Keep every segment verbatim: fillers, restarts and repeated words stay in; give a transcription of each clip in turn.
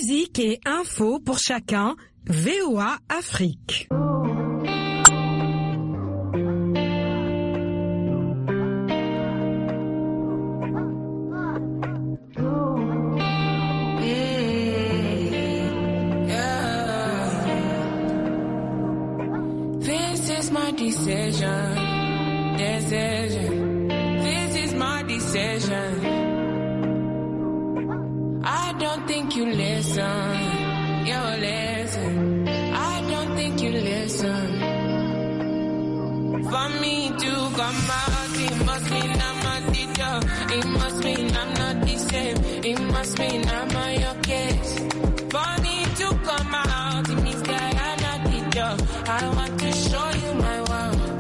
Musique et info pour chacun, V O A Afrique. Decision, decision, this is my decision. I don't think you listen, you listen. I don't think you listen. For me to come out, it must mean I'm a teacher. It must mean I'm not the same. It must mean I'm on your case. For me to come out, it means that I'm not teacher. I want to show you my world.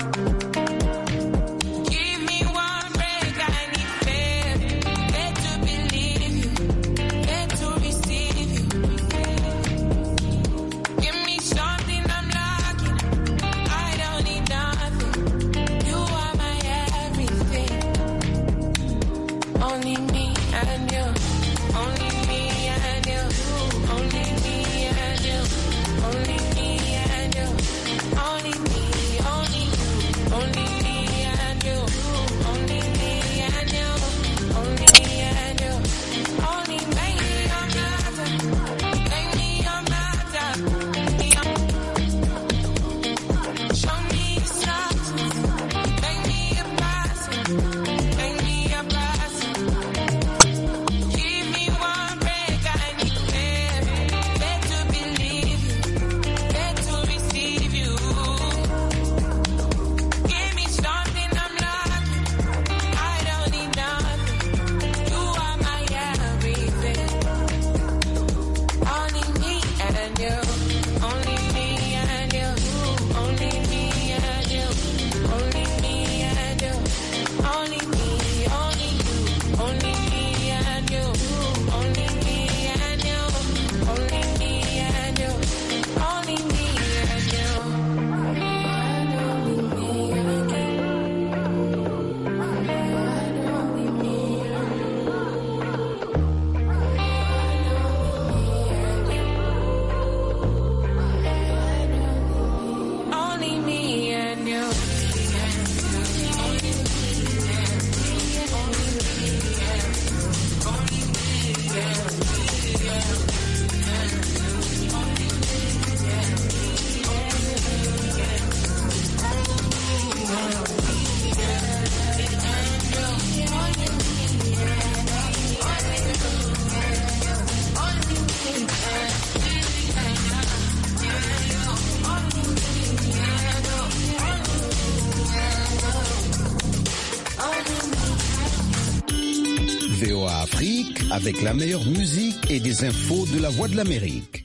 V O A Afrique avec la meilleure musique et des infos de la Voix de l'Amérique.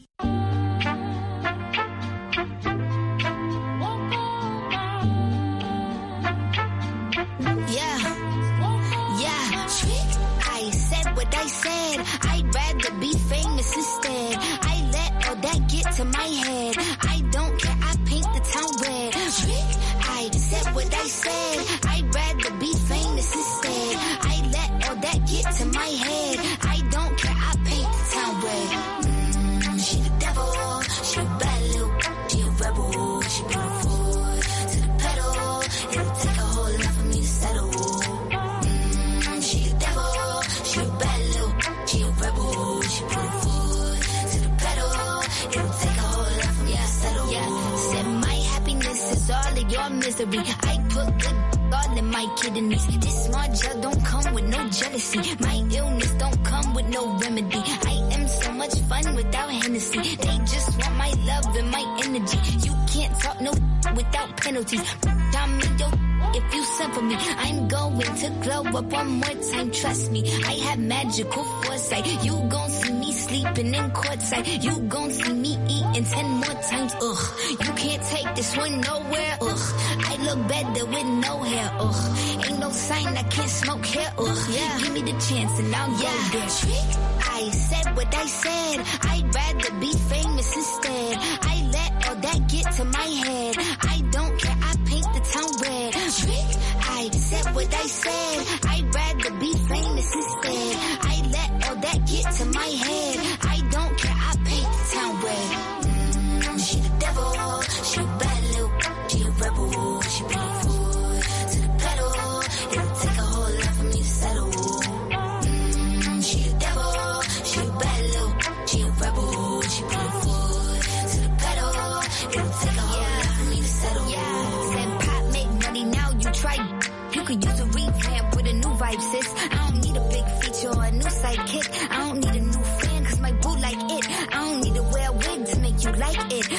Yeah, yeah, I said what I said. I'd rather be famous instead. I let all that get to my head. I don't care, I paint the town red. I said what I said. I'd rather be famous instead. I let all that get to my head. I don't care, I paint the town red. Mm, she the devil, she a bad little, she a rebel, she beautiful to the pedal. It'll take a whole lot for me to settle. Mm, she the devil, she a bad little, she a rebel, she beautiful to the pedal. It'll take a whole lot for me to settle. Yeah, said my happiness is all of your misery. I put good all in my kidneys. This smart gel don't come with no jealousy. My illness don't come with no remedy. I am so much fun without Hennessy. They just want my love and my energy. You can't talk no without penalties. I'm in your if you send for me. I'm going to glow up one more time, trust me. I have magical foresight. You gon' see me sleeping in courtside. You gon' see me eating ten more times, ugh. You can't take this one nowhere, ugh. I look better with no hair, ugh. Ain't no sign I can't smoke here, ugh. Yeah. Give me the chance and I'll yeah. go there. Trick, I said what I said. I'd rather be famous instead. I let all that get to my head. I don't care, I paint the town red. Trick, I said what I said. I'd rather be famous instead. I let all that get to my head. I don't care, I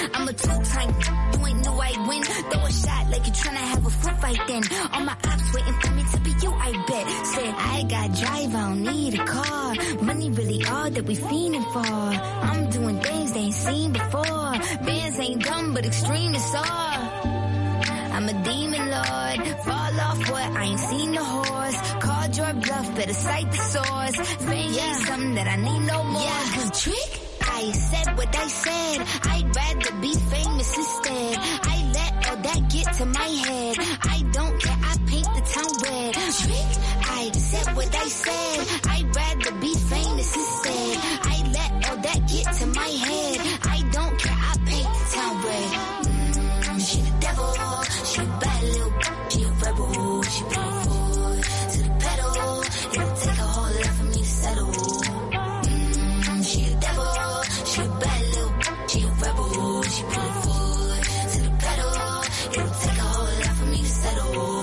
I'm a two-time, you ain't new, I win. Throw a shot like you're tryna have a foot fight then. All my ops waiting for me to be you, I bet. Said, I got drive, I don't need a car. Money really all that we fiending for. I'm doing things they ain't seen before. Bands ain't dumb, but extreme is all. I'm a demon lord. Fall off what? I ain't seen the horse. Called your bluff, better cite the source. Fame yeah. ain't something that I need no more. Yeah, cause trick, I said what I said. I'd rather be famous instead. I let all that get to my head. I don't care, I paint the town red. Trick, I said what I said. I'd rather be famous instead. I let all that get to my head. I don't care, I paint the town red. Mm, she the devil, she a bad little, she a rebel. She put her foot to the pedal. It'll take a whole lot for me to settle. Mm, she the devil, she a bad little, she a rebel. She put her foot to the pedal. It'll take a whole lot for me to settle.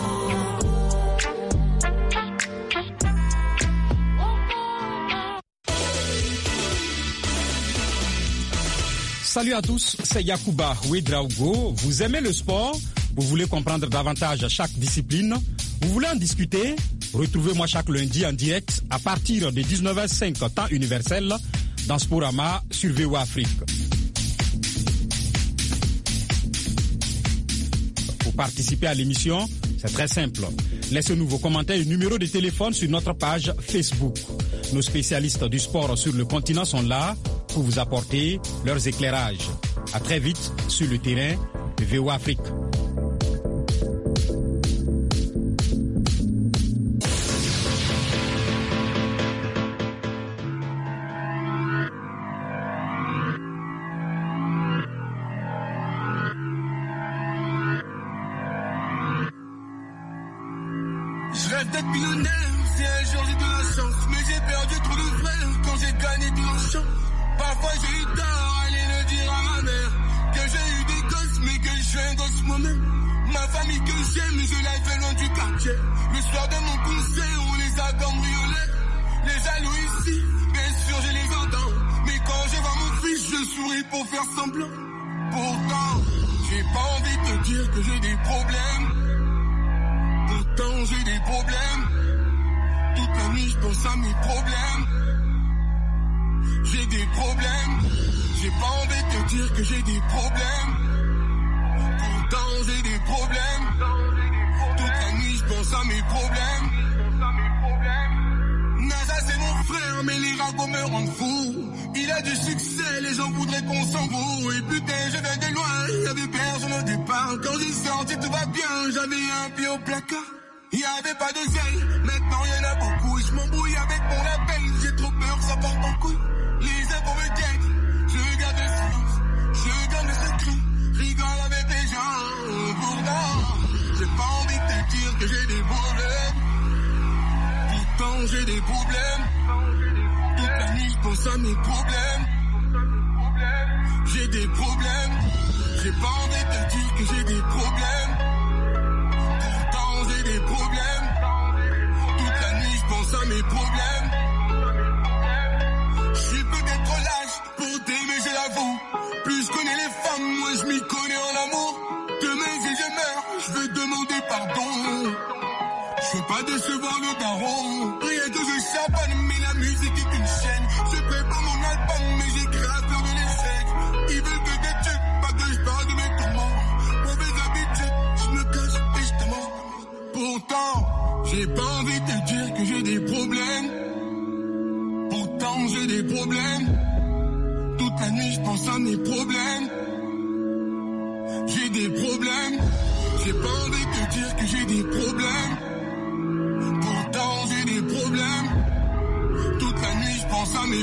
Salut à tous, c'est Yacouba Ouedraogo. Vous aimez le sport? Vous voulez comprendre davantage chaque discipline? Vous voulez en discuter? Retrouvez-moi chaque lundi en direct à partir de dix-neuf heures cinq temps universel dans Sporama sur V O A Afrique. Pour participer à l'émission, c'est très simple. Laissez-nous vos commentaires et numéros de téléphone sur notre page Facebook. Nos spécialistes du sport sur le continent sont là pour vous apporter leurs éclairages. À très vite sur le terrain de V O A Afrique. Je rêve d'être millionnaire, si un jour j'ai de la chance. Mais j'ai perdu trop de frères quand j'ai gagné du champ. Parfois j'ai eu tort, aller le dire à ma mère que j'ai eu des gosses mais que je suis un gosse moi-même. Ma famille que j'aime, je la fais loin du quartier. Le soir de mon concert, on les a cambriolés. Les jaloux ici, bien sûr je les entends. Mais quand je vois mon fils, je souris pour faire semblant. Pourtant, j'ai pas envie de te dire que j'ai des problèmes. Pourtant j'ai des problèmes. Toute la nuit je pense à mes problèmes. J'ai des problèmes. J'ai pas envie de te dire que j'ai des problèmes. Pourtant j'ai des problèmes. Toute la nuit je pense à mes problèmes. Naza c'est mon frère mais les ragots me rendent fou. Il a du succès, les gens voudraient qu'on s'en vaut. Et putain je viens de loin, y'avait personne au départ. Quand j'ai sorti tout va bien, j'avais un pied au placard. Il y avait pas de zèle, maintenant il y en a beaucoup. Je m'embrouille avec mon label, j'ai trop peur, ça part en couille. Les infos me guettent, je garde le silence, je garde le secret, rigole avec les gens. Pourtant, j'ai pas envie de te dire que j'ai des problèmes. Pourtant j'ai des problèmes. Toute la nuit je pense à mes problèmes. J'ai des problèmes. J'ai pas envie de te dire que j'ai des problèmes. Pourtant j'ai des problèmes. Toute la nuit je pense à mes problèmes. Je suis peut-être trop lâche pour t'aimer, je l'avoue. Plus je connais les femmes, moins je m'y connais en amour. Demain si je meurs, je veux demander pardon. Je veux pas décevoir le daron. Rien que je chaponne, mais la musique est une chaîne. Je prépare mon album, mais j'ai grave peur de l'échec. Ils veulent que des trucs, pas que je parle de mes tourments. Mauvaise habitude, je me cache et je te mens. Pourtant, j'ai pas envie de te dire que j'ai des problèmes. Pourtant j'ai des problèmes. Toute la nuit je pense à mes problèmes. J'ai des problèmes. J'ai pas envie de te dire que j'ai des problèmes. Pourtant j'ai des problèmes. Toute la nuit je pense à mes